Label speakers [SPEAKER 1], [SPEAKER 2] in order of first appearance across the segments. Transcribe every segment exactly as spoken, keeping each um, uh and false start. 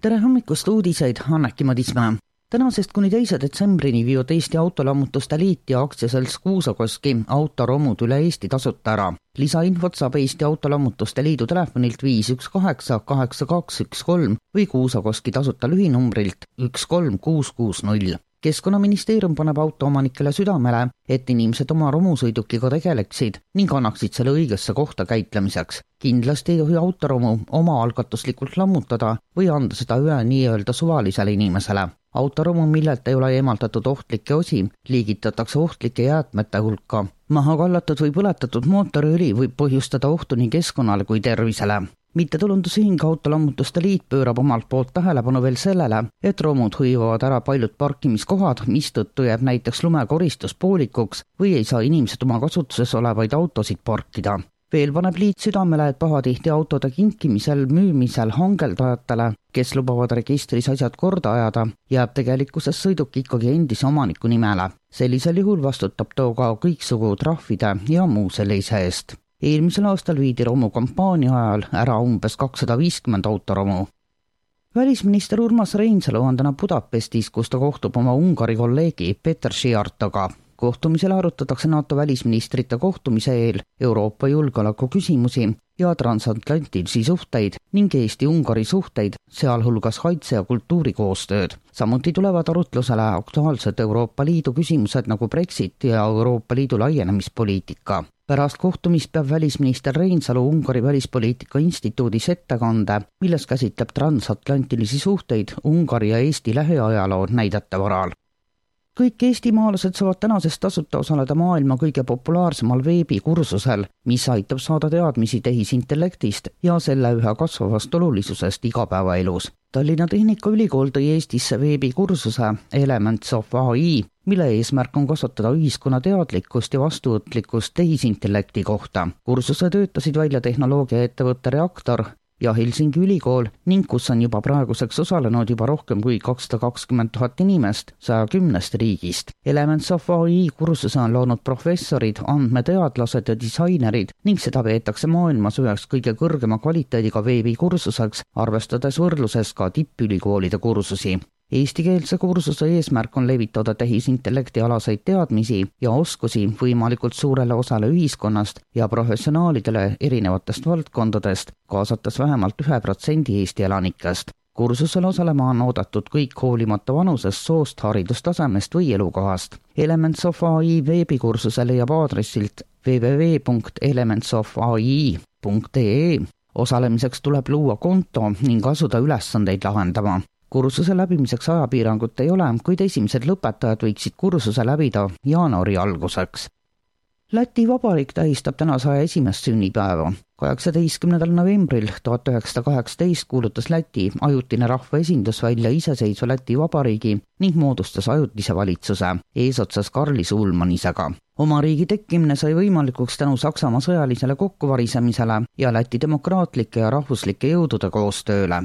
[SPEAKER 1] Tere hommikust uudiseid, Anneki Madismäe. Tänasest kuni teise detsembrini viivad Eesti Autolammutuste Liit ja aktsiaselts Kuusakoski autoromud üle Eesti tasuta ära. Lisainfot saab Eesti Autolammutuste Liidu telefonilt viis üks kaheksa kaheksa kaks üks kolm või Kuusakoski tasuta lühinumbrilt üks kolm kuus kuus null. Keskkonnaministeerium paneb autoomanikele südamele, et inimesed oma romusõidukiga tegeleksid ning annaksid selle õigesse kohta käitlemiseks. Kindlasti ei tohi autoromu oma algatuslikult lammutada või anda seda üle nii-öelda suvalisele inimesele. Autoromu, millelt ei ole eemaldatud ohtlikke osi, liigitatakse ohtlike jäätmete hulka. Maha kallatud või põletatud mootoriõli võib põhjustada ohtu nii keskkonnale kui tervisele. Mittetulundusühing Autolammutuste Liit pöörab omalt poolt tähelepanu veel sellele, et romud hõivavad ära paljud parkimiskohad, mistõttu jääb näiteks lumekoristus poolikuks või ei saa inimesed oma kasutuses olevaid autosid parkida. Veel paneb liit südamele, et pahatihti autode kinkimisel, müümisel hangeldajatele, kes lubavad registris asjad korda ajada, jääb tegelikkuses sõiduk ikkagi endise omaniku nimele. Sellisel juhul vastutab too ka kõiksugu trahvide ja muu sellise eest. Eelmisel aastal viidi romu kampaania ajal ära umbes kakssada viiskümmend autoromu. Välisminister Urmas Reinsalu on täna Budapestis, kus ta kohtub oma Ungari kolleegi Peter Šiartoga. Kohtumisel arutatakse NATO välisministrite kohtumise eel Euroopa julgeoleku küsimusi ja transatlantilisi suhteid ning Eesti-Ungari suhteid, sealhulgas kaitse- ja kultuurikoostööd. Samuti tulevad arutlusele aktuaalsed Euroopa Liidu küsimused nagu Brexit ja Euroopa Liidu laienemispoliitika. Pärast kohtumist peab välisminister Reinsalu Ungari välispoliitika instituudis ettekande, milles käsitleb transatlantilisi suhteid Ungari ja Eesti lähiajaloo näidete varal. Kõik eestimaalased saavad tänasest tasuta osaleda maailma kõige populaarsemal veebikursusel, mis aitab saada teadmisi tehisintellektist ja selle üha kasvavast olulisusest igapäevaelus. Tallinna Tehnikaülikool tõi Eestisse veebikursuse Elements of A I, mille eesmärk on kasvatada ühiskonna teadlikkust ja vastuvõtlikkust tehisintellekti kohta. Kursuse töötasid välja tehnoloogiaettevõtte Reaktor ja Helsingi ülikool ning kus on juba praeguseks osalenud juba rohkem kui kakssada kakskümmend tuhat inimest saja kümnest riigist. Elements of A I kursuse on loonud professorid, andmeteadlased ja disainerid ning seda peetakse maailmas üheks kõige kõrgema kvaliteediga veebikursuseks, arvestades võrdluses ka tippülikoolide kursusi. Eestikeelse kursuse eesmärk on levitada tehisintellekti alaseid teadmisi ja oskusi võimalikult suurele osale ühiskonnast ja professionaalidele erinevatest valdkondadest, kaasates vähemalt ühe protsendi Eesti elanikest. Kursusel osalema on oodatud kõik hoolimata vanusest, soost, haridustasemest või elukohast. Elements of A I veebikursuse leiab aadressilt w w w punkt elements of a i punkt e e. Osalemiseks tuleb luua konto ning asuda ülesandeid lahendama. Kursuse läbimiseks ajapiirangut ei ole, kuid esimesed lõpetajad võiksid kursuse läbida jaanuari alguseks. Läti Vabariik tähistab täna saja esimest sünnipäeva. kaheksateistkümnendal novembril tuhat üheksasada kaheksateist kuulutas Läti ajutine rahvaesindus välja iseseisva Läti Vabariigi ning moodustas ajutise valitsuse eesotsas Karli Sulmanisega. Oma riigi tekkimine sai võimalikuks tänu Saksamaa sõjalisele kokkuvarisemisele ja Läti demokraatlike ja rahvuslike jõudude koostööle.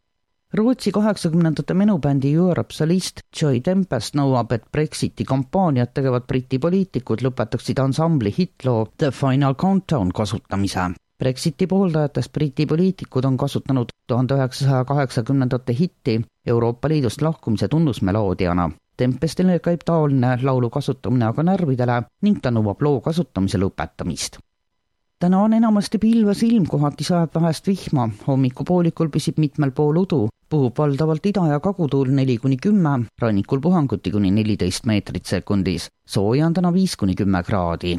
[SPEAKER 1] Rootsi kaheksakümnendate menubändi Europe solist Joy Tempest nõuab, et Brexiti kampaaniat tegevad briti poliitikud lõpetaksid ansambli hitloo The Final Countdown kasutamise. Brexiti pooldajatest briti poliitikud on kasutanud tuhande üheksasaja kaheksakümnendate hitti Euroopa Liidust lahkumise tunnusmeloodiana. Tempestile käib taoline laulu kasutamine aga närvidele ning ta nõuab loo kasutamise lõpetamist. Täna on enamasti pilves ilm, kohati sajab vähest vihma, hommikupoolikul püsib mitmel pool udu, puhub valdavalt ida- ja kagutuul neli kuni kümme, rannikul puhanguti kuni neliteist meetrit sekundis. Sooja on täna viis kuni kümme kraadi.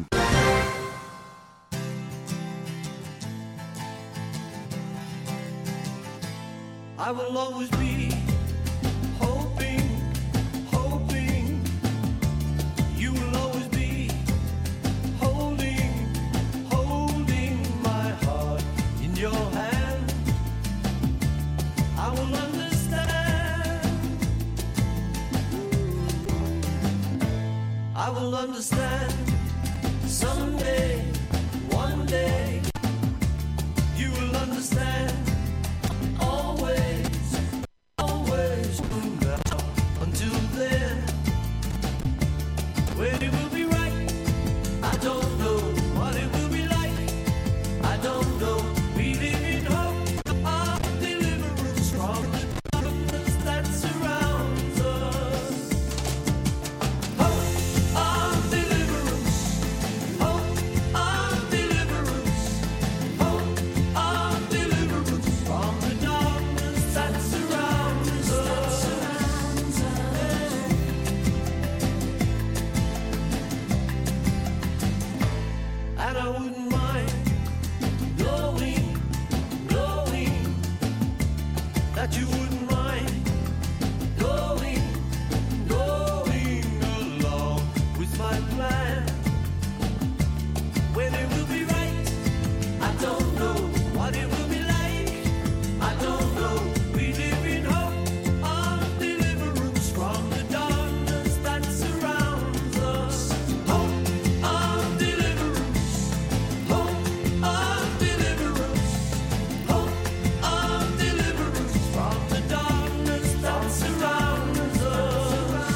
[SPEAKER 1] I will always be hoping, hoping you will always be holding, holding my heart in your hand. I will understand, I will understand someday, one day you will understand.
[SPEAKER 2] wouldn't mind knowing, knowing that you wouldn't mind going, going along with my plan. When it will be right, I don't know what it will be like. I don't know. We live in hope of deliverance from the darkness that surrounds us. Hope of deliverance. Hope of deliverance. Hope of deliverance from the darkness that surrounds us.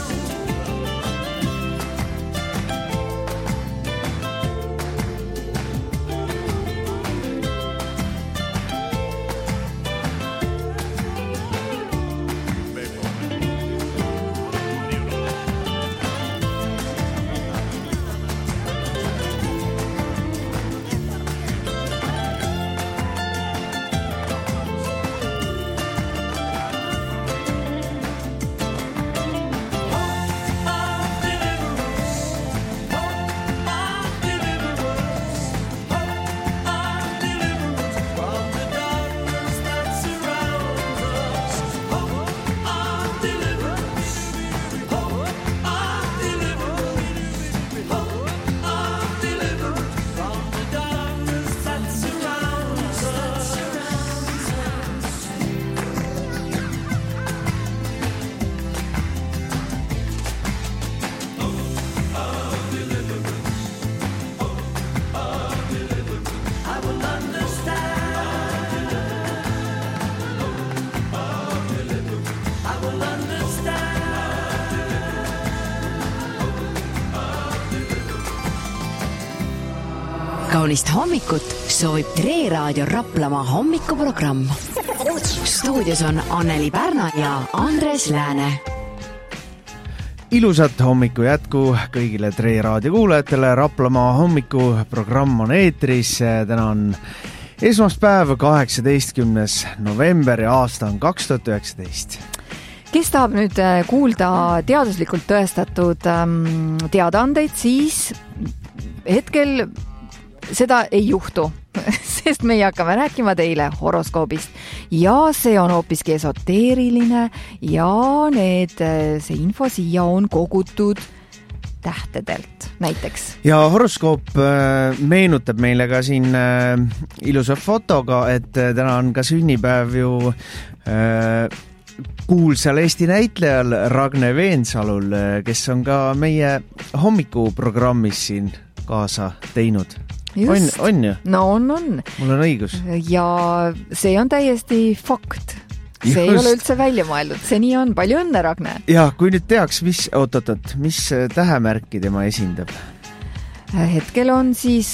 [SPEAKER 3] Kaunist hommikut soovib Tre Raadio Raplamaa hommikuprogramm. Stuudios on Anneli Pärna ja Andres Lääne.
[SPEAKER 4] Ilusat hommiku jätku kõigile Tre Raadio kuulajatele. Raplamaa hommikuprogramm on eetris. Täna on esmaspäev, kaheksateistkümnes november ja aasta on kaks tuhat üheksateist.
[SPEAKER 5] Kes tahab nüüd kuulda teaduslikult tõestatud ähm, teadaandeid, siis hetkel seda ei juhtu, sest meie hakkame rääkima teile horoskoobist ja see on hoopiski esoteeriline ja need, see info siia on kogutud tähtedelt näiteks. Ja
[SPEAKER 4] horoskoop äh, meenutab meile ka siin äh, ilusa fotoga, et äh, täna on ka sünnipäev ju äh, kuulsal Eesti näitlejal Ragne Veensalul, kes on ka meie hommikuprogrammis siin kaasa teinud. On, on ju?
[SPEAKER 5] No on, on.
[SPEAKER 4] Mul on õigus.
[SPEAKER 5] Ja see on täiesti fakt. See Just. Ei ole üldse välja mõeldud. See nii on. Palju õnne, Ragne.
[SPEAKER 4] Ja, kui nüüd teaks, mis, oot-oot, mis tähemärki tema esindab?
[SPEAKER 5] Hetkel on siis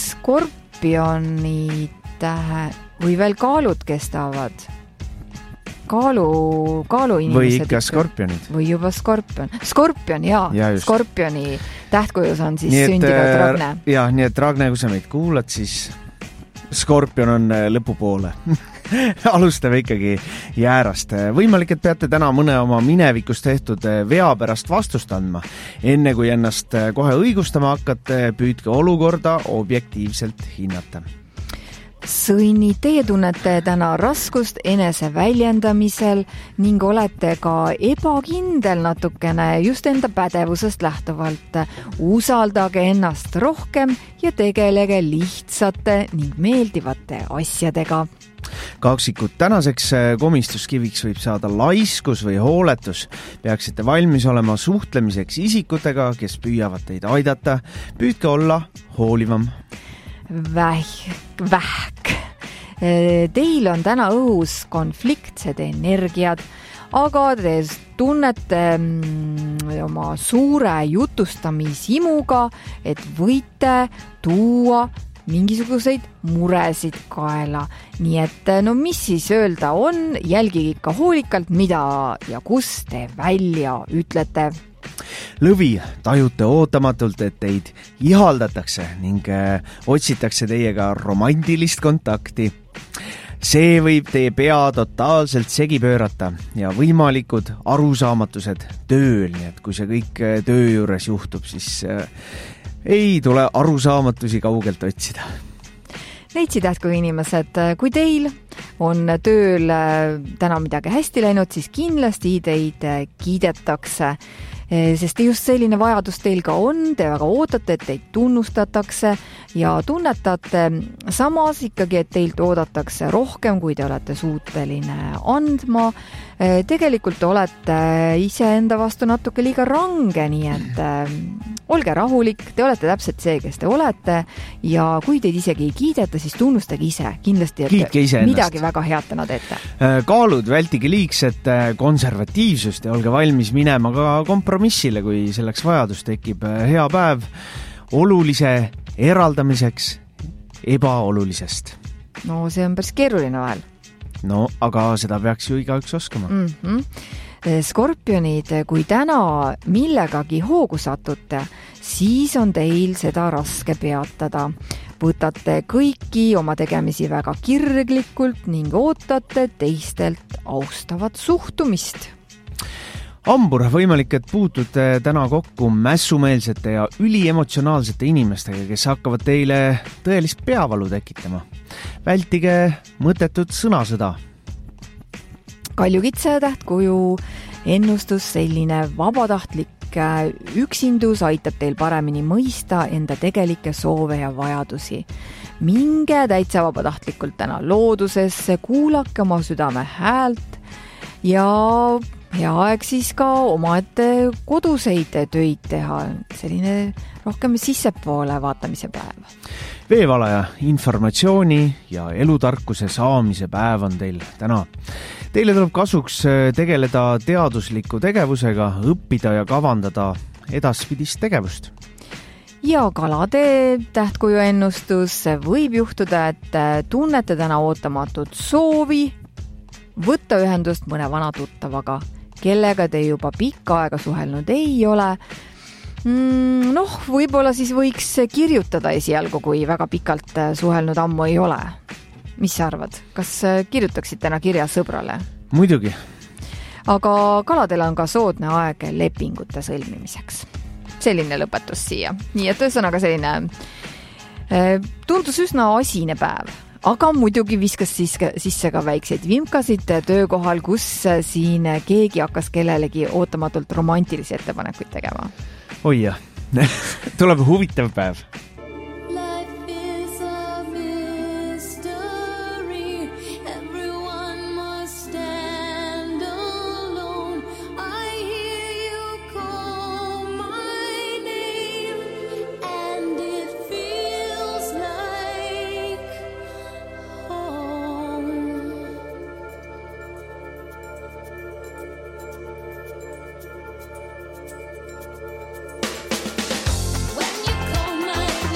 [SPEAKER 5] skorpioni tähe või veel kaalud kestavad. Kaalu, kaalu inimesed.
[SPEAKER 4] Või ikka skorpionid.
[SPEAKER 5] Või juba skorpion. Skorpion, jaa. Ja skorpioni tähtkujus on siis nii sündinud et, Ragne.
[SPEAKER 4] Jah, nii et Ragne, kui sa meid kuulad, siis skorpion on lõpupoole. Alustame ikkagi jäärast. Võimalik, et peate täna mõne oma minevikus tehtud vea pärast vastust andma. Enne kui ennast kohe õigustama hakkate, püüdke olukorda objektiivselt hinnata.
[SPEAKER 5] Sõini, teie tunnete täna raskust enese väljendamisel ning olete ka ebakindel natukene just enda pädevusest lähtuvalt. Usaldage ennast rohkem ja tegelege lihtsate ning meeldivate asjadega.
[SPEAKER 4] Kaksikud tänaseks komistuskiviks võib saada laiskus või hooletus. Peaksite valmis olema suhtlemiseks isikutega, kes püüavad teid aidata. Püüdke olla hoolivam.
[SPEAKER 5] Vähk, vähk. Teil on täna õhus konfliktsed energiad, aga te tunnete oma suure jutustamishimuga, et võite tuua mingisuguseid muresid kaela. Nii et no mis siis öelda on, jälgige ikka hoolikalt, mida ja kus te välja ütlete.
[SPEAKER 4] Lõvi, tajute ootamatult, et teid ihaldatakse ning otsitakse teiega romantilist kontakti. See võib teie pea totaalselt segi pöörata ja võimalikud arusaamatused tööl, nii et kui see kõik töö juures juhtub, siis ei tule arusaamatusi kaugelt otsida.
[SPEAKER 5] Reitsi tähtkuju inimesed, kui teil on tööl täna midagi hästi läinud, siis kindlasti teid kiidetakse. Sest just selline vajadus teil ka on, te väga ootate, et teid tunnustatakse ja tunnetate samas ikkagi, et teilt oodatakse rohkem, kui te olete suuteline andma. Tegelikult olete iseenda vastu natuke liiga range, nii et olge rahulik, te olete täpselt see, kes te olete ja kui teid isegi ei kiideta, siis tunnustage ise kindlasti, et midagi väga head täna teete.
[SPEAKER 4] Kaalud, vältige liigset konservatiivsust ja olge valmis minema ka kompromissile, kui selleks vajadus tekib. Hea päev olulise eraldamiseks ebaolulisest.
[SPEAKER 5] No see on päris keeruline vahel.
[SPEAKER 4] No, aga seda peaks ju igaüks oskama.
[SPEAKER 5] Mm-hmm. Skorpionid, kui täna millegagi hoogu satute, siis on teil seda raske peatada. Võtate kõiki oma tegemisi väga kirglikult ning ootate teistelt austavat suhtumist.
[SPEAKER 4] Ambur, võimalik, et puutute täna kokku mässumeelsete ja üliemotsionaalsete inimestega, kes hakkavad teile tõelist peavalu tekitama. Vältige mõttetud sõnasõda.
[SPEAKER 5] Kaljukitse tähtkuju ennustus, selline vabatahtlik üksindus aitab teil paremini mõista enda tegelikke soove ja vajadusi. Minge täitsa vabatahtlikult täna loodusesse, kuulake oma südame häält ja hea aeg siis ka omaette koduseid töid teha. Selline rohkem sissepoole vaatamise päev.
[SPEAKER 4] Veevalaja informatsiooni ja elutarkuse saamise päev on teil täna. Teile tuleb kasuks tegeleda teadusliku tegevusega, õppida ja kavandada edaspidist tegevust.
[SPEAKER 5] Ja kalade tähtkuju ennustus võib juhtuda, et tunnete täna ootamatut soovi võtta ühendust mõne vana tuttavaga, kellega te juba pikka aega suhelnud ei ole. Mm, noh, võib-olla siis võiks kirjutada esialgu, kui väga pikalt suhelnud ammu ei ole. Mis sa arvad? Kas kirjutaksid täna kirja sõbrale?
[SPEAKER 4] Muidugi.
[SPEAKER 5] Aga kaladel on ka soodne aeg lepingute sõlmimiseks. Selline lõpetus siia. Nii et ühesõnaga selline tundus üsna asine päev. Aga muidugi viskas sisse ka väikseid vimkasid töökohal, kus siin keegi hakkas kellelegi ootamatult romantilisi ettepanekuid tegema.
[SPEAKER 4] Oi jah, tuleb huvitav päev.
[SPEAKER 6] When you call my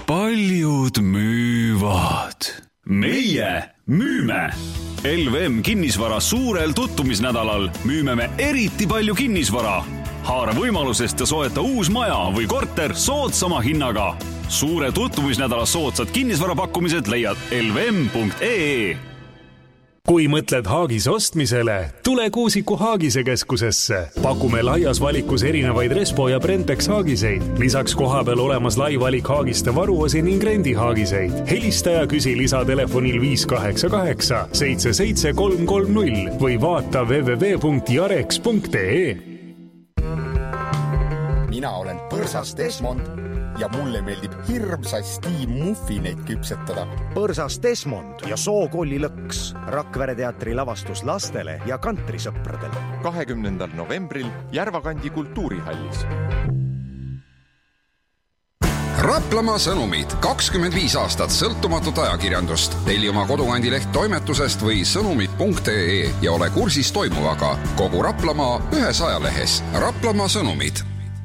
[SPEAKER 6] paljud müüvad. Meie müüme. L V M kinnisvara suurel tutvumisnädalal müüme me eriti palju kinnisvara. Haara võimalusest ja soeta uus maja või korter soodsama hinnaga. Suure tutvumisnädala soodsad kinnisvarapakkumised leiad l v m punkt e e.
[SPEAKER 7] Kui mõtled Haagise ostmisele, tule Kuusiku Haagise keskusesse. Pakume laias valikus erinevaid Respo ja Brentex Haagiseid. Lisaks koha peal olemas lai valik Haagiste varuosi ning rendi Haagiseid. Helista ja küsi lisatelefonil viis kaheksa kaheksa seitse seitse kolm kolm null või vaata w w w punkt jarex punkt e e.
[SPEAKER 8] Mina olen Põrsas Desmond ja mulle meeldib hirmsasti muffineid küpsetada.
[SPEAKER 9] Põrsas Desmond ja Sookollilõks. Rakvere teatri lavastus lastele ja kantrisõpradele.
[SPEAKER 10] kahekümnendal novembril Järvakandi kultuurihallis.
[SPEAKER 11] Raplamaa sõnumid. kakskümmend viis aastat sõltumatut ajakirjandust. Telli oma kodukandileht toimetusest või sõnumid punkt e e ja ole kursis toimuvaga. Kogu Raplamaa ühes ajalehes. Raplamaa sõnumid.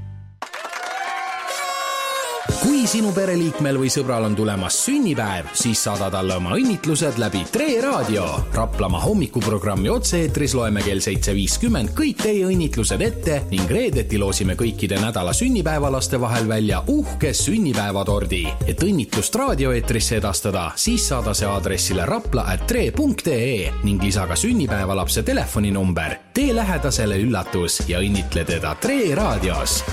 [SPEAKER 12] Kui sinu pereliikmel või sõbral on tulemas sünnipäev, siis saada talle oma õnnitlused läbi Tre Raadio. Raplamaa hommikuprogrammi otse-eetris loeme kell seitse viiskümmend kõik teie õnnitlused ette ning reedeti loosime kõikide nädala sünnipäevalaste vahel välja uhke sünnipäevatordi. Et õnnitlust raadioeetrisse edastada, siis saada see aadressile rapla at tre punkt e e ning lisaga sünnipäevalapse telefoninumber. Tee lähedasele üllatus ja õnnitle teda Tre Raadios.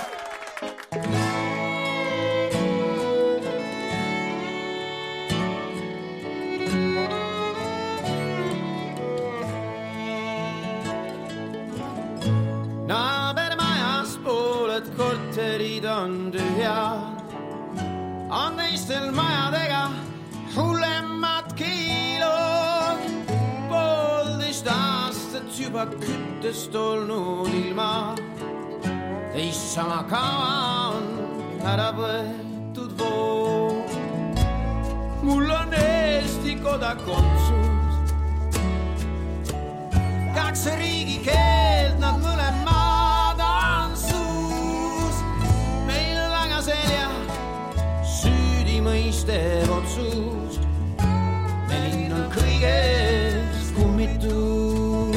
[SPEAKER 13] Korterid on tühjad, on teistel majadega hullemad kiilod. Poolteist aastat juba küttest olnud ilma, teist sama kaua on ära võetud voog. Mul on Eesti kodakondsus, kaks riigi keelt, nad mõlemad on suus. Meil väga selja süüdi mõistev otsus, meil on kõigest kummitud.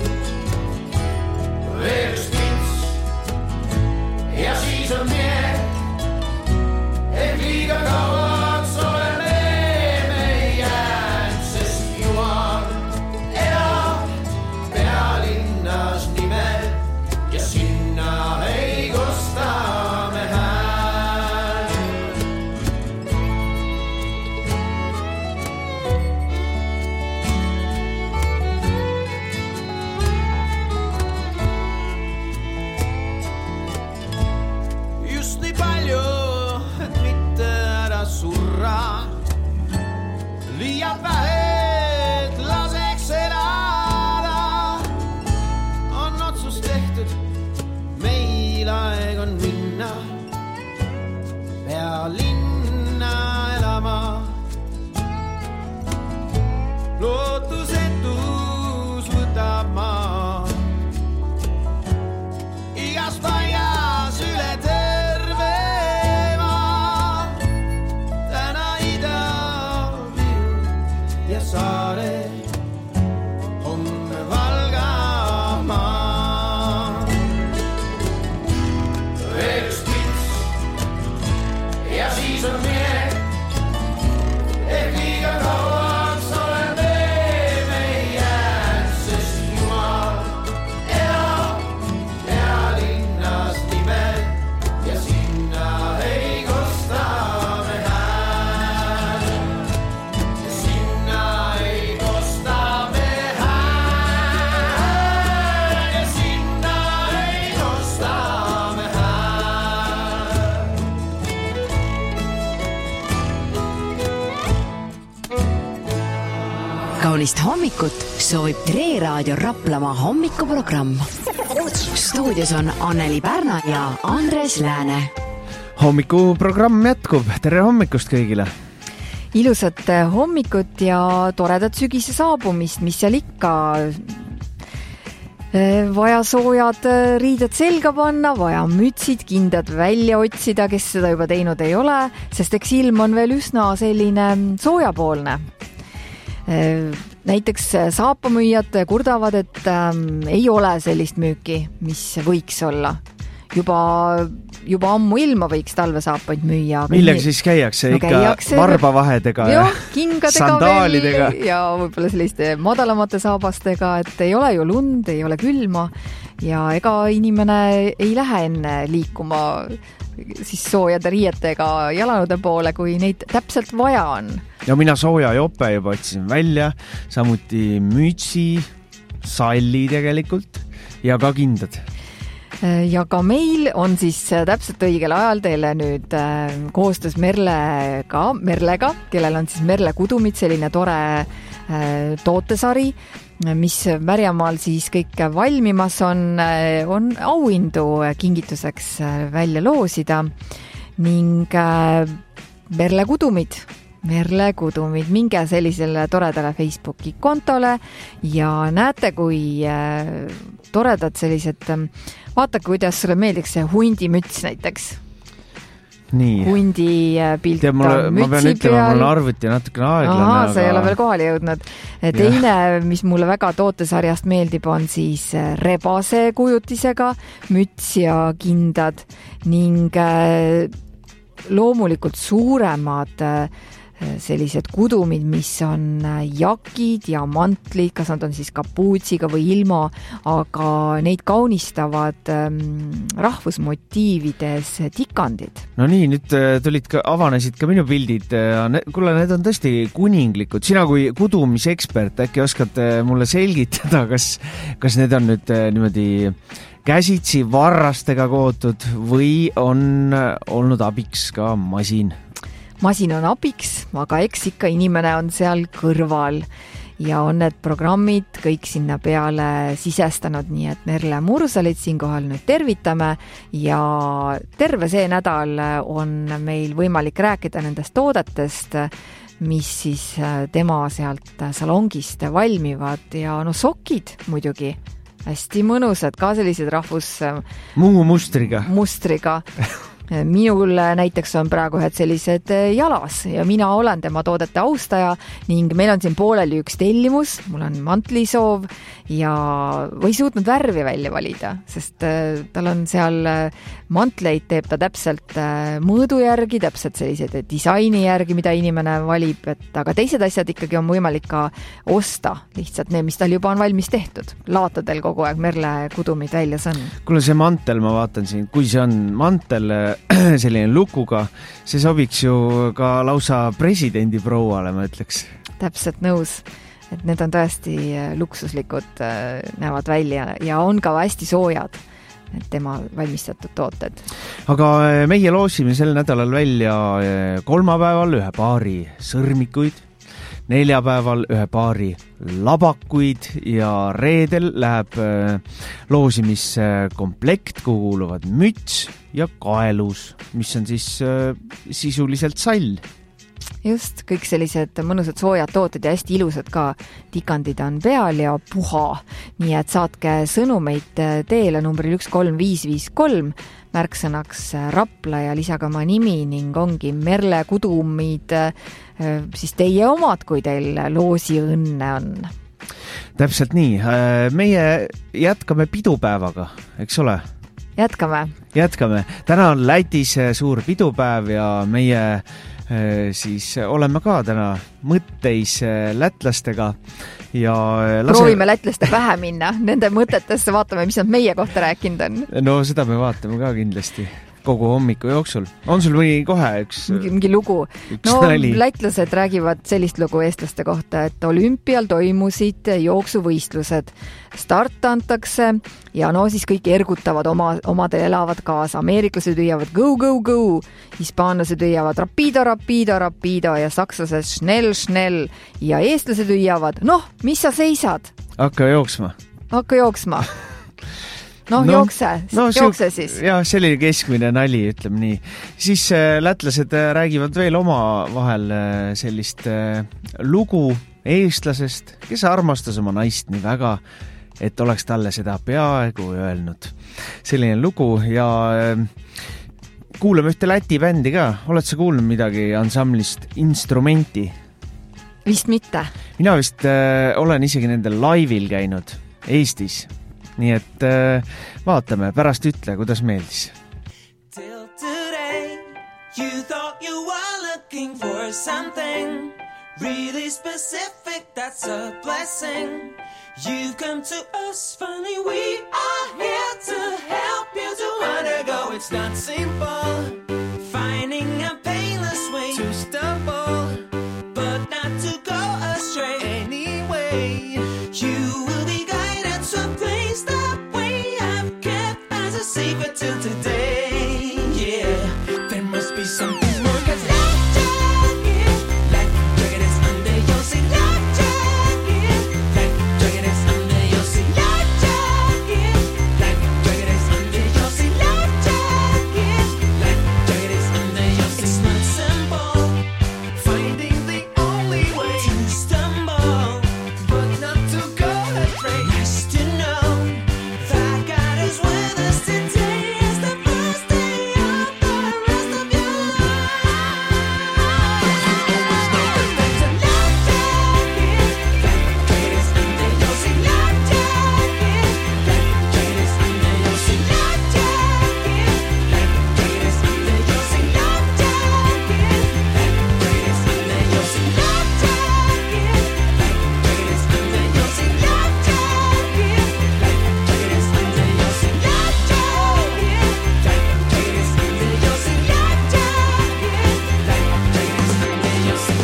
[SPEAKER 13] Veel üks pits ja siis on miek, ehk liiga kauaks oleme me jäänud, sest Jumal elab pealinnas nimel ja sinna ei kosta me hääl. Just nii palju, et mitte ära surra, liiab vähe, et laseks elada. On otsus tehtud, meil aeg on minna pealinna elama. Lootusetus võtab maa igas paigas üle terve maa. Täna Ida-Viru ja Saare, homme Valgamaa. Veel üks pits ja siis on minek, ehk liiga kauaks oleme me jäänud, sest Jumal elab pealinnas nimel ja sinna ei kosta me hääl. Sinna ei kosta me hääl ja sinna ei kosta me hääl.
[SPEAKER 3] Kaunist hommikut soovib Tre Raadio Raplamaa hommikuprogramm. Stuudios on Anneli Pärna ja Andres Lääne.
[SPEAKER 4] Hommikuprogramm jätkub. Tere hommikust kõigile!
[SPEAKER 5] Ilusat hommikut ja toredat sügise saabumist, mis seal ikka. Vaja soojad riided selga panna, vaja mütsid, kindad välja otsida, kes seda juba teinud ei ole, sest eks ilm on veel üsna selline soojapoolne. Näiteks saapamüüjad kurdavad, et ähm, ei ole sellist müüki, mis võiks olla. Juba, juba ammu ilma võiks talvesaapaid müüa.
[SPEAKER 4] Millega nii... siis käiakse no, ikka käiakse... varbavahedega ja,
[SPEAKER 5] ja kingadega
[SPEAKER 4] sandaalidega
[SPEAKER 5] veel, ja võib-olla selliste madalamate saabastega, et ei ole ju lund, ei ole külma ja ega inimene ei lähe enne liikuma siis soojade riietega jalanude poole, kui neid täpselt vaja on.
[SPEAKER 4] Ja mina sooja jope juba otsisin välja, samuti mütsi, salli tegelikult ja ka kindad.
[SPEAKER 5] Ja ka meil on siis täpselt õigel ajal teile nüüd koostöös Merlega, Merlega, kellel on siis Merle Kudumid, selline tore tootesari, mis Märjamaal siis kõik valmimas on, on auhindu kingituseks välja loosida ning Merle Kudumid, Merle Kudumid, minge sellisele toredale Facebooki kontole ja näete, kui toredad sellised, vaata, kuidas sulle meeldiks see hundimüts näiteks.
[SPEAKER 4] Nii.
[SPEAKER 5] Hundi pilt
[SPEAKER 4] on
[SPEAKER 5] mulle,
[SPEAKER 4] mütsi
[SPEAKER 5] ma pean ütlema,
[SPEAKER 4] peal. Mul arvuti natukene aeglane.
[SPEAKER 5] Aha, aga... sa ei ole veel kohale jõudnud. Teine, mis mulle väga tootesarjast meeldib, on siis rebase kujutisega müts ja kindad ning loomulikult suuremad sellised kudumid, mis on jakid ja mantlid, kas nad on siis kapuutsiga või ilma, aga neid kaunistavad rahvusmotiivides tikandid.
[SPEAKER 4] No nii, nüüd tulid ka, avanesid ka minu pildid. Kuule, need on tõesti kuninglikud. Sina kui kudumisekspert, äkki oskad mulle selgitada, kas, kas need on nüüd niimoodi käsitsi varrastega kootud või on olnud abiks ka masin?
[SPEAKER 5] Masin on abiks, aga eks ikka inimene on seal kõrval ja on need programmid kõik sinna peale sisestanud, nii et Merle Mursalit siinkohal nüüd tervitame ja terve see nädal on meil võimalik rääkida nendest toodetest, mis siis tema sealt salongist valmivad ja no sokid muidugi, hästi mõnusad, ka sellised rahvus...
[SPEAKER 4] Muu mustriga.
[SPEAKER 5] Mustriga. Minul näiteks on praegu ühed sellised jalas ja mina olen tema toodete austaja ning meil on siin pooleli üks tellimus, mul on mantlisoov ja või suutnud värvi välja valida, sest tal on seal mantleid teeb ta täpselt mõõdu järgi, täpselt sellised disaini järgi, mida inimene valib, et aga teised asjad ikkagi on võimalik ka osta, lihtsalt need, mis tal juba on valmis tehtud. Laatadel kogu aeg Merle Kudumid väljas on.
[SPEAKER 4] Kuule, see mantel, ma vaatan siin, kui see on mantel selline lukuga, see sobiks ju ka lausa presidendi prouale, ma ütleks.
[SPEAKER 5] Täpselt nõus, et need on tõesti luksuslikud, näevad välja ja on ka hästi soojad, tema valmistatud tooted.
[SPEAKER 4] Aga meie loosime sel nädalal välja kolmapäeval ühe paari sõrmikuid, neljapäeval ühe paari labakuid ja reedel läheb loosimisse komplekt, kuhu kuuluvad müts ja kaelus, mis on siis sisuliselt sall.
[SPEAKER 5] Just, kõik sellised mõnusad soojad tooted ja hästi ilusad ka tikandid on peal ja puha. Nii et saatke sõnumeid teele numbril üks kolm viis viis kolm, märksõnaks Rapla ja lisaga oma nimi ning ongi Merle Kudumid siis teie omad, kui teil loosi õnne on.
[SPEAKER 4] Täpselt nii. Meie jätkame pidupäevaga, eks ole?
[SPEAKER 5] Jätkame.
[SPEAKER 4] Jätkame. Täna on Lätis suur pidupäev ja meie siis oleme ka täna mõtteis lätlastega ja lase...
[SPEAKER 5] proovime lätlaste pähe minna, nende mõtetesse vaatame, mis nad meie kohta rääkinud on.
[SPEAKER 4] No seda me vaatame ka kindlasti kogu hommiku jooksul. On sul või kohe üks...
[SPEAKER 5] Mingi, mingi lugu. No nali. Lätlased räägivad sellist lugu eestlaste kohta, et olümpial toimusid jooksuvõistlused. Start antakse ja no siis kõik ergutavad oma, omadel elavad kaasa. Ameeriklased hüüavad go, go, go. Hispaanlased hüüavad rapido, rapido, rapido ja sakslased schnell, schnell. Ja eestlased hüüavad, noh, mis sa seisad?
[SPEAKER 4] Hakka jooksma.
[SPEAKER 5] Hakka jooksma. Noh, no, jookse, no, jookse siis.
[SPEAKER 4] Jah, see oli keskmine nali, ütleme nii. Siis äh, lätlased räägivad veel oma vahel äh, sellist äh, lugu eestlasest, kes armastas oma naist nii väga et oleks talle seda peaaegu öelnud. Selline lugu ja kuulame ühte Läti bändi ka. Oled sa kuulnud midagi ansamblist Instrumenti?
[SPEAKER 5] Vist mitte.
[SPEAKER 4] Mina vist äh, olen isegi nendel laivil käinud Eestis. Nii et äh, vaatame, pärast ütle, kuidas meeldis.
[SPEAKER 2] Till today, you thought you were looking for something really specific, that's a blessing. You've come to us, finally we are here to help you to undergo. It's not simple, finding a painless way to stumble, but not to go astray anyway. You will be guided to a place that we have kept as a secret till today. Yeah, there must be something more, 'cause life jacket, life jacket is under your seat. Life jacket, life jacket is under your seat. Life jacket, life jacket is under your seat. Life jacket, life jacket is under your seat. It's not simple, finding the only way to stumble, but not to go astray. Nice to know that God is with us today. It's the first day of the rest of your life. You always know that there's a life jacket. Life jacket is under your seat. Life jacket. Life jacket is under your seat. Life jacket. Life jacket is under your seat. Life jacket. Life jacket is under your seat. Life jacket. Life jacket is under your seat. Life jacket. Life jacket is under your seat. Life jacket. Life jacket is under your seat. Life jacket. Life jacket is under your seat.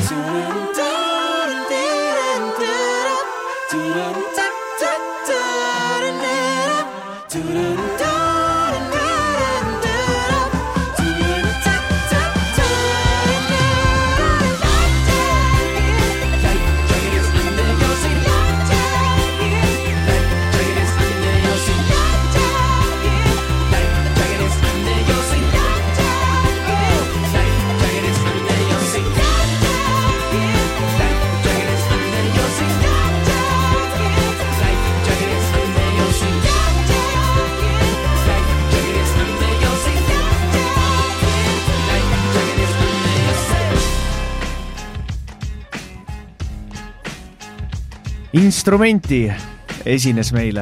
[SPEAKER 4] Instrumenti esines meile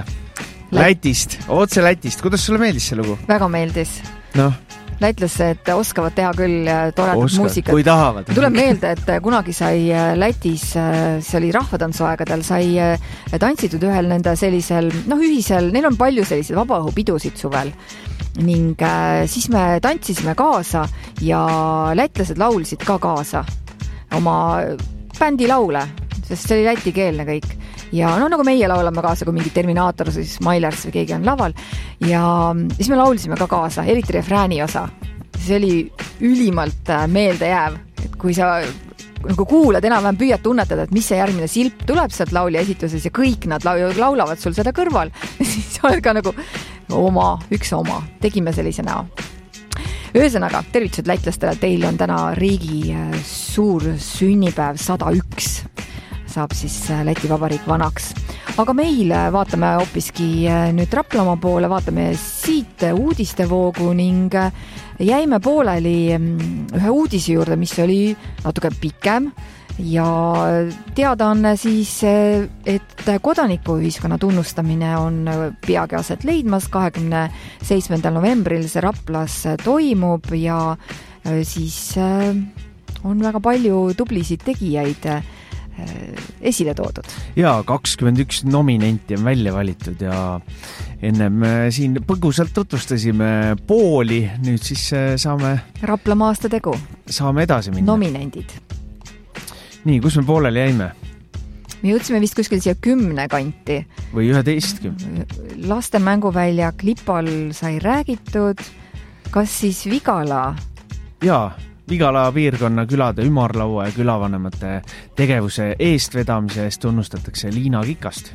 [SPEAKER 4] Lätist, otse Lätist. Kuidas sulle meeldis see lugu?
[SPEAKER 5] Väga meeldis.
[SPEAKER 4] Noh,
[SPEAKER 5] Lätlased oskavad teha küll toredat
[SPEAKER 4] Oskavad,
[SPEAKER 5] muusikat.
[SPEAKER 4] kui tahavad.
[SPEAKER 5] Tuleb meelde, et kunagi sai Lätis, see oli rahvatantsuaegadel, sai tantsitud ühel nende sellisel, noh ühisel, neil on palju selliseid vabaõhupidusid suvel. Ning siis me tantsisime kaasa ja lätlased laulsid ka kaasa oma bändi laule, sest see oli lätikeelne kõik. Ja no nagu meie laulame kaasa, kui mingi Terminaator, siis Mailers või keegi on laval. Ja siis me laulisime ka kaasa, eriti refrääni osa. See oli ülimalt meeldejääv, et kui sa nagu kuulad, enam-vähem püüad tunnetada, et mis see järgmine silp tuleb sealt laulja esituses ja kõik nad laulavad sul seda kõrval. Siis oled ka nagu oma, üks oma. Tegime sellise näo. Ühesõnaga, tervitused lätlastele, teil on täna riigi suur sünnipäev sada üks. Saab siis Läti Vabariik vanaks. Aga meil vaatame hoopiski nüüd Raplamaa poole, vaatame siit uudistevoogu ning jäime pooleli ühe uudise juurde, mis oli natuke pikem ja teadaanne siis, et kodanikuühiskonna tunnustamine on peagi aset leidmas, kahekümne seitsmendal novembril see Raplas toimub ja siis on väga palju tublisid tegijaid esile toodud.
[SPEAKER 4] Ja kakskümmend üks nominenti on välja valitud ja ennem siin põgusalt tutvustasime pooli, nüüd siis saame
[SPEAKER 5] Raplamaa aasta tegu.
[SPEAKER 4] Saame edasi minna.
[SPEAKER 5] Nominendid.
[SPEAKER 4] Nii, kus me pooleli jäime?
[SPEAKER 5] Me jõudsime vist kuskil siia kümne kanti.
[SPEAKER 4] Või üheteistküm.
[SPEAKER 5] Laste mänguväljak Lipal sai räägitud. Kas siis Vigala?
[SPEAKER 4] Jaa, Vigala piirkonna külade ümarlaua ja külavanemate tegevuse eestvedamise eest tunnustatakse Liina Kikast.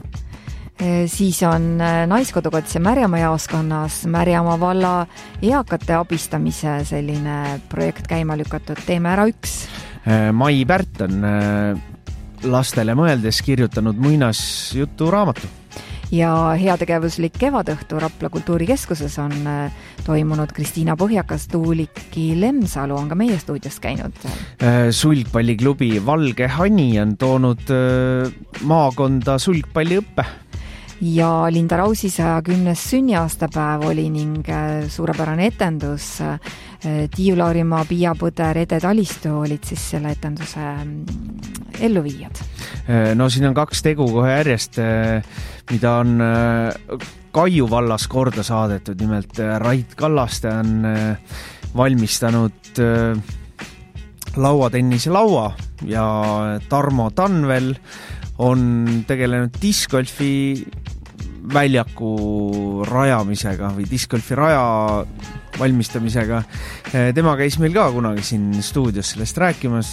[SPEAKER 5] Siis on Naiskodukots ja Märjamaa jaoskonnas Märjamaa valla eakate abistamise selline projekt käima lükatud. Teeme ära üks.
[SPEAKER 4] Mai Pärt on lastele mõeldes kirjutanud muinasjutu raamatu.
[SPEAKER 5] ja heategevuslik kevadõhtu Rapla kultuurikeskuses on toimunud. Kristiina Põhjakas, Tuuliki Lemsalu on ka meie stuudios käinud.
[SPEAKER 4] Sulgpalliklubi Valge Hani on toonud maakonda sulgpalliõppe.
[SPEAKER 5] Ja Linda Rausi saja kümnes sünniaastapäev oli ning suurepärane etendus. Tiiu Laurimaa, Piia Põder, Ede Talistu olid siis selle etenduse elluviijad.
[SPEAKER 4] No siin on kaks tegu kohe järjest, mida on Kaiu vallas korda saadetud. Nimelt Rait Kallaste on valmistanud lauatennise laua ja Tarmo Tanvel on tegelenud discgolfi väljaku rajamisega või discgolfi raja valmistamisega. Tema käis meil ka kunagi siin stuudios sellest rääkimas.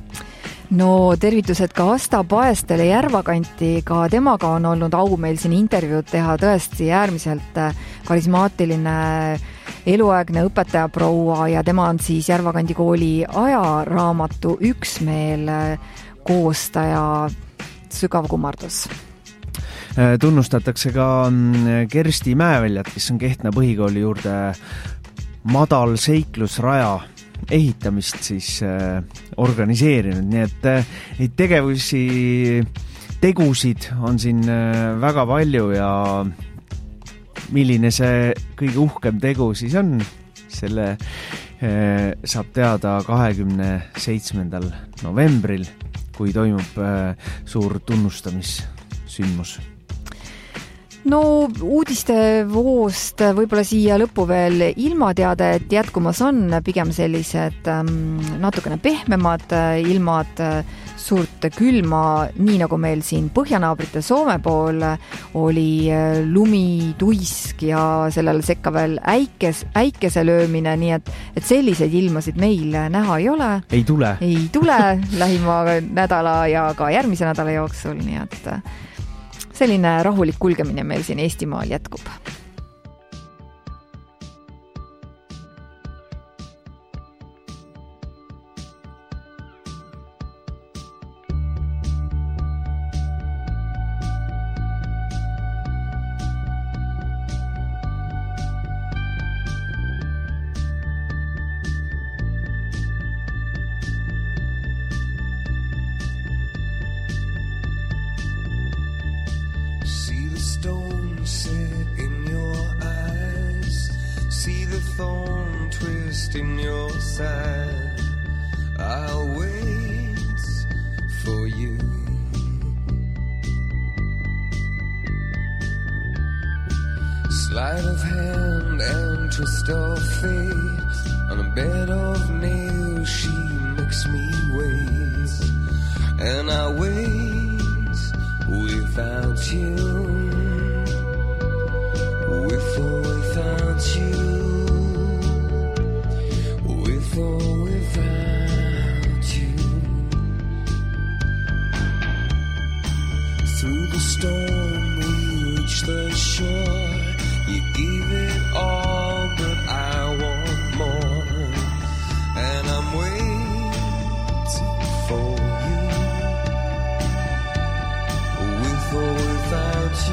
[SPEAKER 5] No tervitused ka Asta Paestele Järvakanti, ka temaga on olnud au meil siin intervjuud teha. Tõesti äärmiselt karismaatiline eluaegne õpetaja proua ja tema on siis Järvakandi kooli ajaraamatu Üksmeel koostaja. Sügav kummardus.
[SPEAKER 4] Tunnustatakse ka Kersti Mäeväljat, kes on Kehtna põhikooli juurde madal seiklusraja ehitamist siis organiseerinud. Nii et neid tegevusi, tegusid on siin väga palju ja milline see kõige uhkem tegu siis on, selle saab teada kahekümne seitsmendal novembril, kui toimub suur tunnustamissündmus.
[SPEAKER 5] No uudiste voost võib-olla siia lõppu veel ilmateade, et jätkumas on pigem sellised natukene pehmemad ilmad, suurt külma, nii nagu meil siin põhjanaabrite Soome pool oli lumi, tuisk ja sellele sekka veel äikes, äikese löömine, nii et, et selliseid ilmasid meil näha ei ole.
[SPEAKER 4] Ei tule.
[SPEAKER 5] Ei tule lähima nädala ja ka järgmise nädala jooksul, nii et selline rahulik kulgemine meil siin Eestimaal jätkub.
[SPEAKER 14] Sleight of hand and twist of fate. On a bed of nails she makes me wait. And I wait without you. With or without you. With or without you. Through the storm we reach the shore. You give it all, but I want more. And I'm waiting for you. With or without you.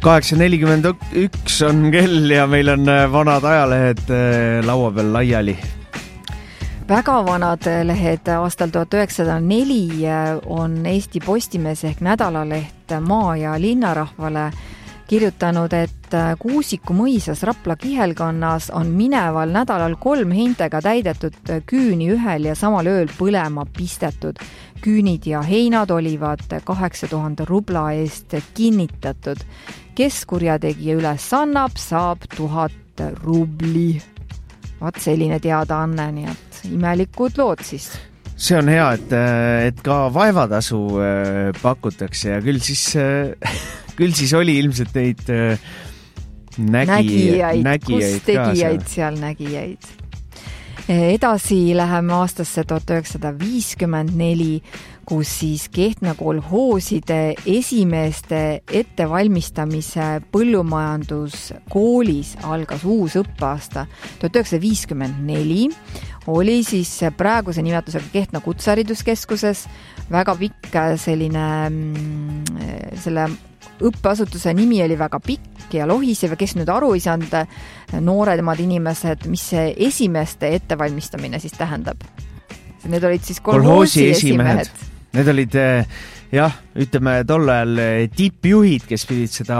[SPEAKER 4] kaheksa nelikümmend üks on kell ja meil on vanad ajalehed laua peal laiali.
[SPEAKER 5] Väga vanad lehed aastal tuhat üheksasada neli on Eesti Postimees ehk nädalaleht Maa- ja linnarahvale kirjutanud, et Kuusiku mõisas Rapla kihelkannas on mineval nädalal kolm heintega täidetud küüni ühel ja samal ööl põlema pistetud. Küünid ja heinad olivad kaheksa tuhande rubla eest kinnitatud. Kes kurjategija üles annab, saab tuhat rubli. Vaat selline teadaanne, nii et imelikud lood siis.
[SPEAKER 4] See on hea, et, et ka vaevatasu pakutakse ja küll siis, küll siis oli ilmselt neid nägi,
[SPEAKER 5] nägijaid,
[SPEAKER 4] nägijaid,
[SPEAKER 5] kus tegijaid seal nägijaid. Edasi läheme aastasse tuhat üheksasada viiskümmend neli, kus siis Kehtna kolhooside esimeste ettevalmistamise põllumajanduskoolis algas uus õppeaasta. tuhat üheksasada viiskümmend neli oli siis praeguse nimetusega Kehtna Kutsehariduskeskuses väga pikk selline, selle õppeasutuse nimi oli väga pikk ja lohisev ja kes nüüd aru ei saanud, nooremad inimesed, mis see esimeste ettevalmistamine siis tähendab? Need olid siis kolhoosi esimehed.
[SPEAKER 4] Need olid, jah, ütleme tol ajal tippjuhid, kes pidid seda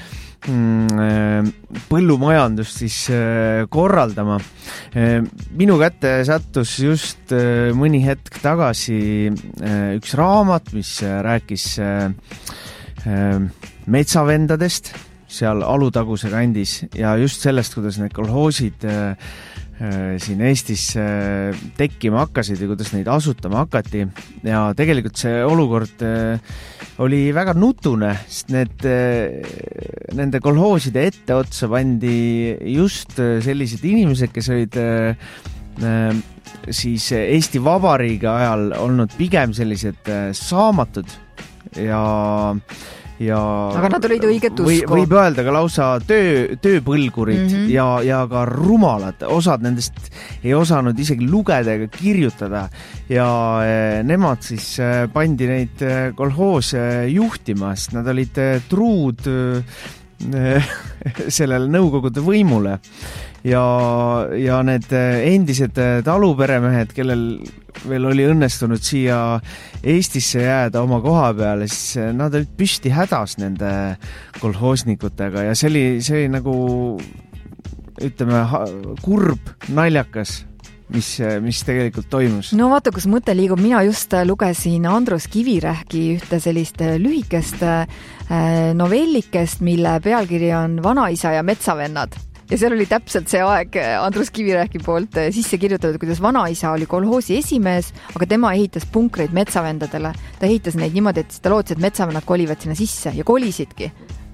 [SPEAKER 4] põllumajandust siis korraldama. Minu kätte sattus just mõni hetk tagasi üks raamat, mis rääkis metsavendadest seal Alutaguse kandis ja just sellest, kuidas need kolhoosid siin Eestis tekkima hakkasid ja kuidas neid asutama hakati ja tegelikult see olukord oli väga nutune, sest need, nende kolhooside etteotsa pandi just sellised inimesed, kes olid siis Eesti Vabariigi ajal olnud pigem sellised saamatud ja ja
[SPEAKER 5] aga nad olid õiget usku.
[SPEAKER 4] Või, võib öelda ka lausa töö, tööpõlgurid mm -hmm. ja, ja ka rumalad. Osad nendest ei osanud isegi lugeda ega kirjutada ja nemad siis pandi neid kolhoose juhtima, sest nad olid truud sellele nõukogude võimule ja, ja need endised taluperemehed, kellel veel oli õnnestunud siia Eestisse jääda oma koha peale, siis nad olid püsti hädas nende kolhoosnikutega ja see oli, see oli nagu ütleme kurb, naljakas, mis, mis tegelikult toimus.
[SPEAKER 5] No vaata, kus mõte liigub. Mina just lugesin Andrus Kivirähki ühte sellist lühikest novellikest, mille pealkiri on Vanaisa ja metsavennad. Ja seal oli täpselt see aeg Andrus Kivirähki poolt sisse kirjutatud, kuidas vanaisa oli kolhoosi esimees, aga tema ehitas punkreid metsavendadele. Ta ehitas neid niimoodi, et ta lootis, et metsavennad kolivad sinna sisse ja kolisidki.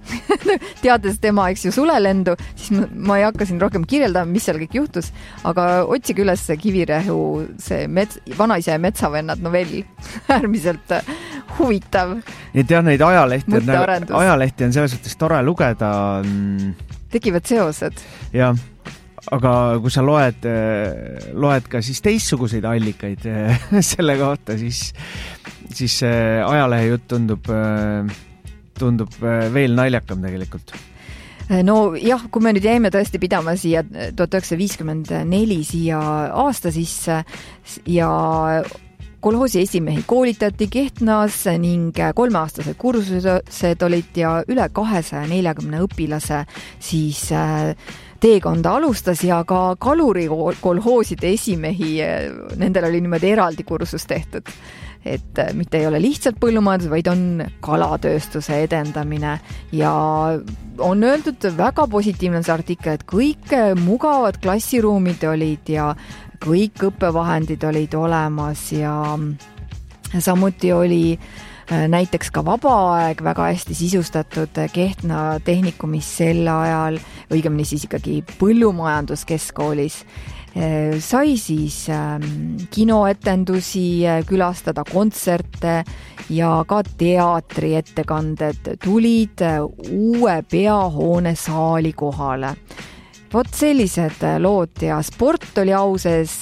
[SPEAKER 5] Teades tema, eks ju, sulelendu, siis ma, ma ei hakka siin rohkem kirjeldama, mis seal kõik juhtus, aga otsige üles Kivirähu see mets, vanaisa ja metsavennad novell. Äärmiselt huvitav.
[SPEAKER 4] Nii et jah, neid ajalehti on, ajalehti on selles suhtes tore lugeda.
[SPEAKER 5] Tekivad seosed.
[SPEAKER 4] Jah, aga kui sa loed, loed ka siis teistsuguseid allikaid selle kohta, siis, siis ajalehe jutt tundub, tundub veel naljakam tegelikult.
[SPEAKER 5] No jah, kui me nüüd jäime tõesti pidama siia tuhat üheksasada viiskümmend neli siia aasta sisse ja kolhoosi esimehi koolitati Kehtnas ning kolmeaastased kursused olid ja üle kahesaja neljakümne õpilase siis teekonda alustas ja ka kaluri kolhooside esimehi, nendel oli niimoodi eraldi kursus tehtud. Et mitte ei ole lihtsalt põllumajandus, vaid on kalatööstuse edendamine ja on öeldud väga positiivne see artikkel, et kõik mugavad klassiruumid olid ja kõik õppevahendid olid olemas ja samuti oli näiteks ka vaba aeg väga hästi sisustatud Kehtna tehnikumis sel ajal, õigemini siis ikkagi põllumajanduskeskkoolis. Sai siis kinoetendusi külastada, kontserte ja ka teatri ettekanded tulid uue peahoone saali kohale. Vot sellised lood ja sport oli au sees,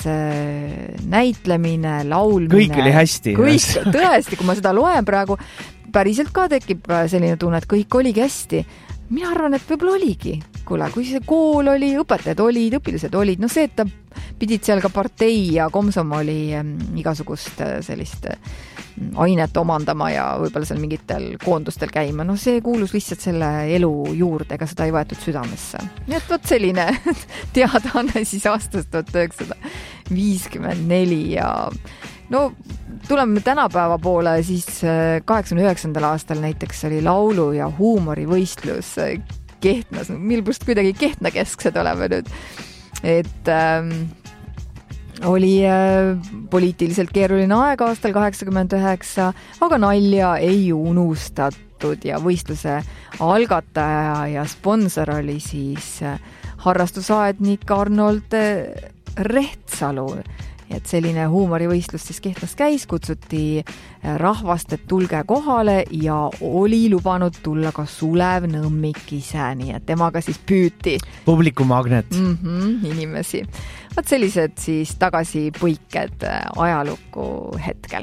[SPEAKER 5] näitlemine, laulmine.
[SPEAKER 4] Kõik oli hästi.
[SPEAKER 5] Kõik, tõesti, kui ma seda loen praegu, päriselt ka tekib selline tunne, et kõik oligi hästi. mina arvan, et võib-olla oligi. Kuule, kui see kool oli, õpetajad olid, õpilased olid, no see, et ta pidid seal ka partei ja komsomoli igasugust sellist ainet omandama ja võib-olla seal mingitel koondustel käima, no see kuulus lihtsalt selle elu juurde, ega seda ei võetud südamesse. Nii et võt selline teadaanne siis aastast tuhat üheksasada viiskümmend neli ja no tuleme tänapäeva poole, siis kaheksakümne üheksandal aastal näiteks oli laulu- ja huumorivõistlus Kehtnas, mil pust kuidagi Kehtna kesksed oleme nüüd, et ähm, oli äh, poliitiliselt keeruline aeg aastal kaheksakümmend üheksa, aga nalja ei unustatud ja võistluse algataja ja sponsor oli siis äh, harrastusaednik Arnold Rehtsalu. Et selline huumorivõistlus siis Kehtnas käis, kutsuti rahvast, et tulge kohale ja oli lubanud tulla ka Sulev Nõmmik ise, nii et temaga siis püüti.
[SPEAKER 4] Publikumagnet.
[SPEAKER 5] Mm-hmm, inimesi. Vaat sellised siis tagasi põiked ajalukku hetkel.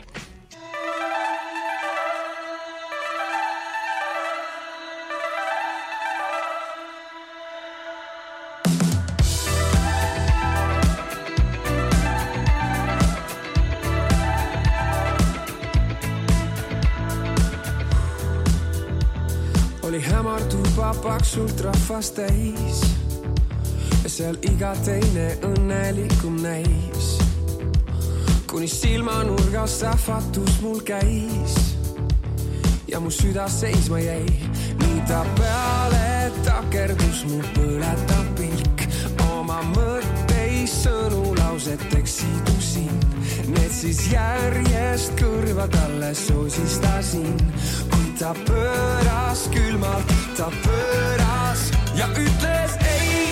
[SPEAKER 15] Oli hämartuba paksult rahvast täis ja seal iga teine õnnelikum näis. Kuni silmanurgas sähvatus mul käis ja mu süda seisma jäi. Nii ta peale takerdus mu põletav pilk. Oma mõtteis sõnu lauseteks sidusin. Need siis järjest kõrvad alles sosistasin. Ta pööras külmalt, ta pööras ja ütles ei.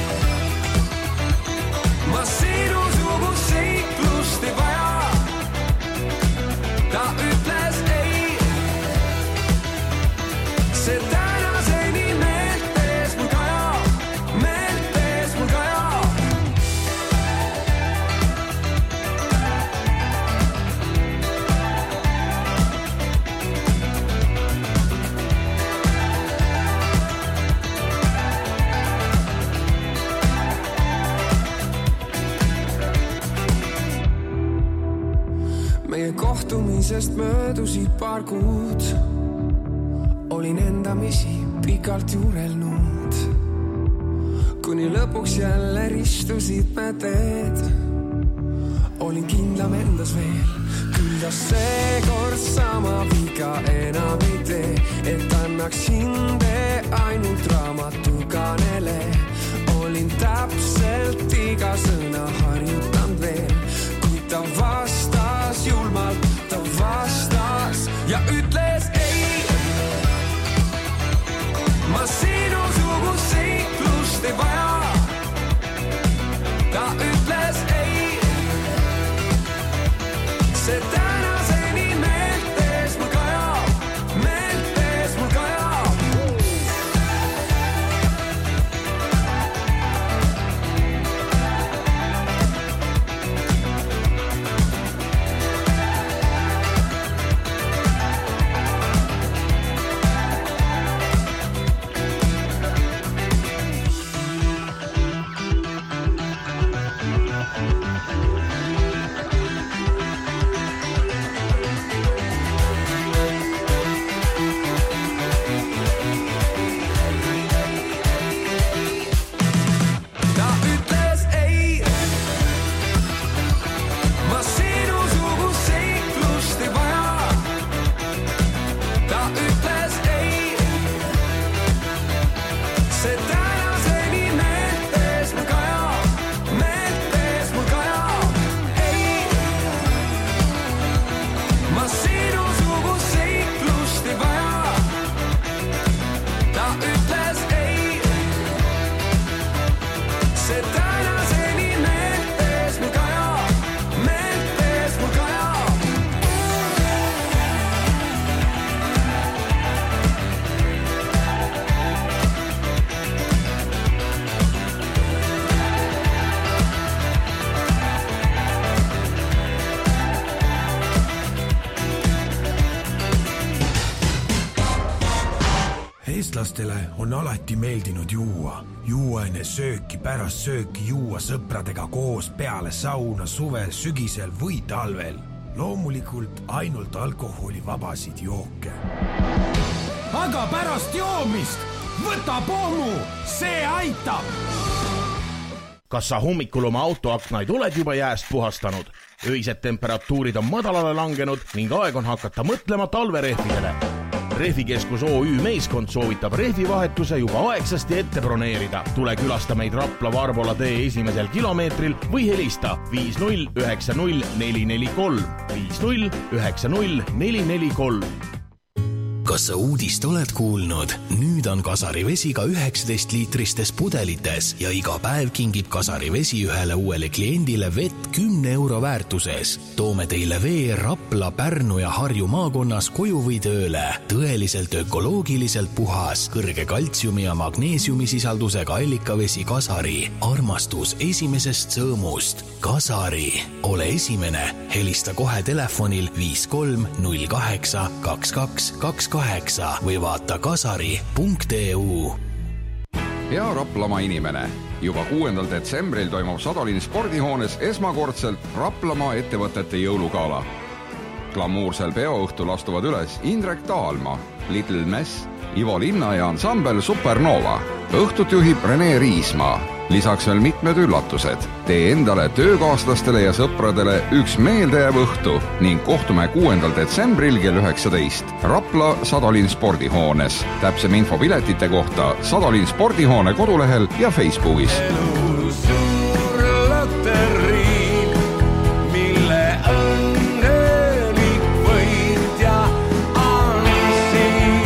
[SPEAKER 15] Ma sinu sugu seiklust ei vaja. Ta ütles ei. See tänaseni meeltes mul kaja, meeltes mul kaja. Meie kohtumisest möödusid paar kuud. Olin endamisi pikalt juurelnud. Kuni lõpuks jälle ristusid me teed. Olin kindlam endas veel. Küll ta seekord sama viga enam ei tee. Et annaks hinde ainult raamatukanele. Olin täpselt iga sõna harjutanud veel. Kui ta vastas julmalt, ta vastas ja ütles ei. Ma sinu sugu seiklust ei vaja. Ta ütles ei. See tänaseni meeltes mul kaja, meeltes mul kaja.
[SPEAKER 16] eestlastele on alati meeldinud juua. Juua enne sööki, pärast sööki juua sõpradega koos peale sauna suvel, sügisel või talvel. Loomulikult ainult alkoholivabasid jooke. Aga pärast joomist võta pommu, see aitab!
[SPEAKER 17] Kas sa hommikul oma autoaknaid oled juba jääst puhastanud? Öised temperatuurid on madalale langenud ning aeg on hakata mõtlema talverehvidele. Rehvikeskus O Ü meeskond soovitab rehvivahetuse juba aegsasti ette broneerida. Tule külasta meid Rapla Varbola tee esimesel kilomeetril või helista viis null üheksa null neli neli kolm, viis null üheksa null neli neli kolm.
[SPEAKER 12] Kas sa uudist oled kuulnud? Nüüd on Kasari vesi ka üheksateist liitristes pudelites ja iga päev kingib Kasari vesi ühele uuele kliendile vett kümne euro väärtuses. Toome teile vee Rapla, Pärnu ja Harju maakonnas koju või tööle. Tõeliselt ökoloogiliselt puhas, kõrge kaltsiumi ja magneesiumi sisaldusega allikavesi Kasari. Armastus esimesest sõõmust. Kasari. Ole esimene. Helista kohe telefonil viis kolm null kaheksa kaks kaks kaks kaheksa või vaata kasari punkt e u.
[SPEAKER 11] Hea Raplamaa inimene, juba kuuendal detsembril toimub Sadolin spordihoones esmakordselt Raplamaa ettevõtete jõulugala. Glamuursel peoõhtul astuvad üles Indrek Taalma, Little Mess, Ivo Linna ja ansambel Supernova. Õhtut juhib Rene Riismaa. Lisaks veel mitmed üllatused. Tee endale, töökaaslastele ja sõpradele üks meeldejääv õhtu ning kohtume kuuendal detsembril kell üheksateist. Rapla Sadolin spordihoones. Täpsem info piletite kohta Sadolin spordihoone kodulehel ja Facebookis.
[SPEAKER 15] Suur loteriin, mille õnnelik võitja on siin.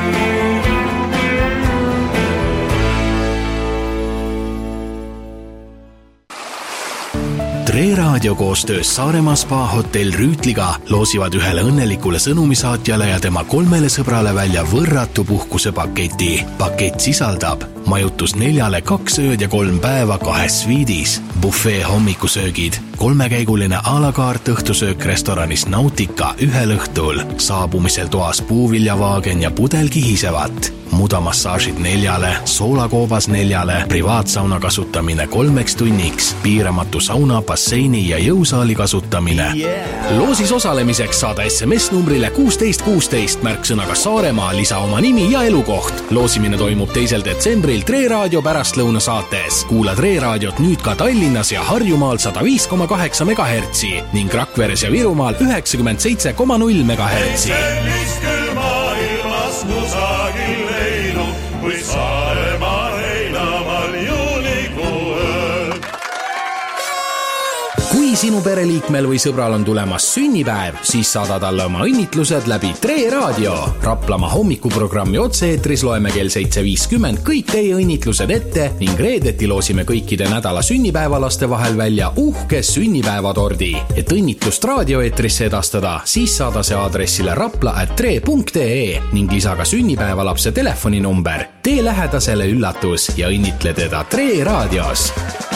[SPEAKER 12] Tre Raadio koostöös Saaremaa spa hotell Rüütliga loosivad ühele õnnelikule sõnumisaatjale ja tema kolmele sõbrale välja võrratu puhkusepaketi. Pakett sisaldab majutus neljale kaks ööd ja kolm päeva kahes sviidis, buffet hommikusöögid, kolmekäiguline a la carte õhtusöök restoranis Nautica ühel õhtul, saabumisel toas puuviljavaagen ja pudel kihisevat, mudamassaažid neljale, soolakoobas neljale, privaatsauna kasutamine kolmeks tunniks, piiramatu sauna, basseini ja jõusaali kasutamine. Yeah. Loosis osalemiseks saada S M S numbrile kuusteist kuusteist märksõnaga Saaremaa, lisa oma nimi ja elukoht. Loosimine toimub teisel detsembril Tre Raadio pärastlõuna saates. Kuula Tre Raadiot nüüd ka Tallinnas ja Harjumaal sada viis koma kaheksa megahertsi ning Rakveres ja Virumaal üheksakümmend seitse koma null megahertsi.
[SPEAKER 15] Sellist küll maailmas kusagil leidu, kui Saaremaa heinamaal juulikuu ööl.
[SPEAKER 12] Kui sinu pereliikmel või sõbral on tulemas sünnipäev, siis saada talle oma õnnitlused läbi Tre Raadio. Raplamaa hommikuprogrammi otse-eetris loeme kell seitse viiskümmend kõik teie õnnitlused ette ning reedeti loosime kõikide nädala sünnipäevalaste vahel välja uhke sünnipäevatordi. Et õnnitlust raadioeetrisse edastada, siis saada see aadressile rapla at tre punkt e ning lisa ka sünnipäevalapse telefoninumber. Tee lähedasele üllatus ja õnnitle teda Tre Raadios.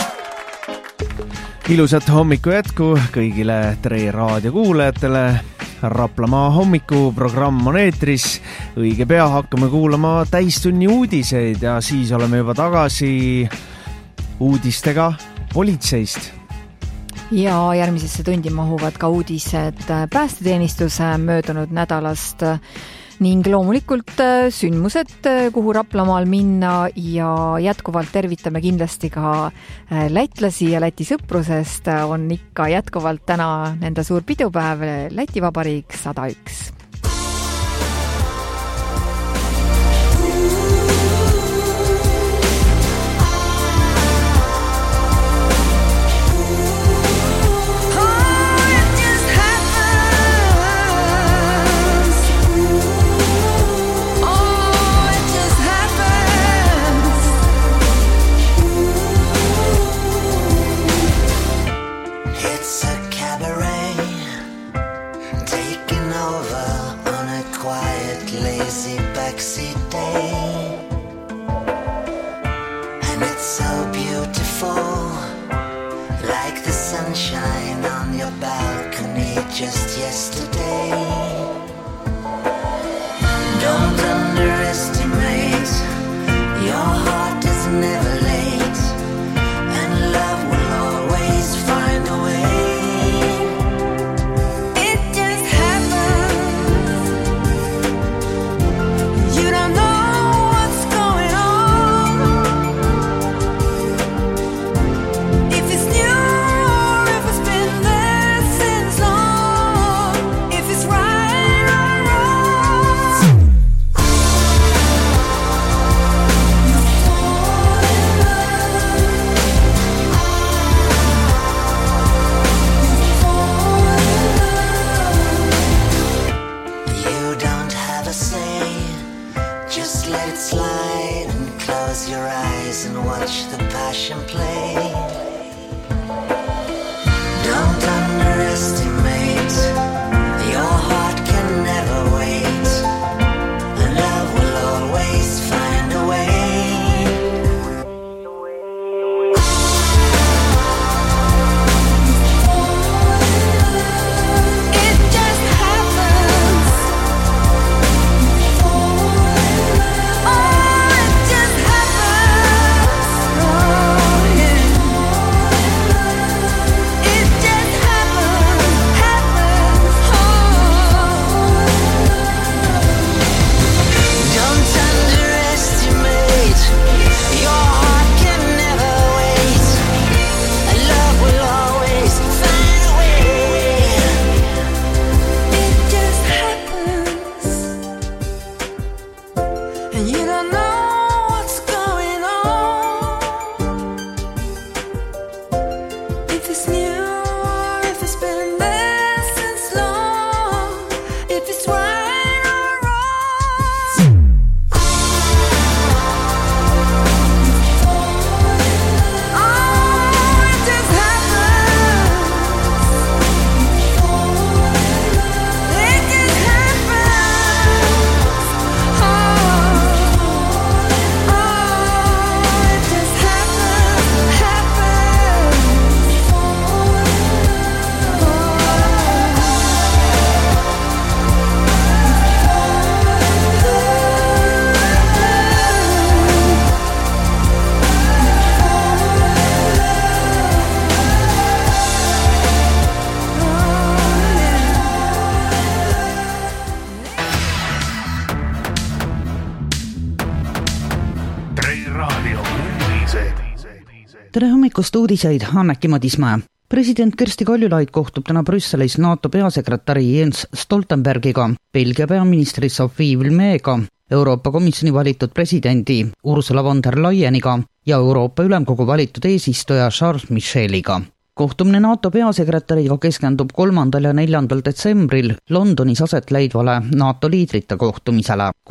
[SPEAKER 4] Ilusat hommiku jätku kõigile Tre Raadio kuulajatele. Raplamaa hommikuprogramm on eetris. Õige pea hakkame kuulama täistunni uudiseid ja siis oleme juba tagasi uudistega politseist.
[SPEAKER 5] Ja järgmisesse tundi mahuvad ka uudised päästeteenistuse möödunud nädalast ning loomulikult sündmused, kuhu Raplamaal minna ja jätkuvalt tervitame kindlasti ka lätlasi ja Läti sõprusest. On ikka jätkuvalt täna nende suur pidupäev, Läti Vabariik sada üks.
[SPEAKER 18] Just yesterday. Don't underestimate let it slide and close your eyes and watch the passion play. Don't underestimate, your heart can never wait, and love will always find a way.
[SPEAKER 1] Tere hommikust uudiseid, Anneki Madismäe. President Kersti Kaljulaid kohtub täna Brüsselis NATO peasekretäri Jens Stoltenbergiga, Belgia peaministri Sophie Vilmeega, Euroopa Komisjoni valitud presidendi Ursula von der Leyeniga ja Euroopa Ülemkogu valitud eesistuja Charles Micheliga. Kohtumine NATO peasekretäriga keskendub kolmandal ja neljandal detsembril Londonis aset leidvale NATO liidrite kohtumisele.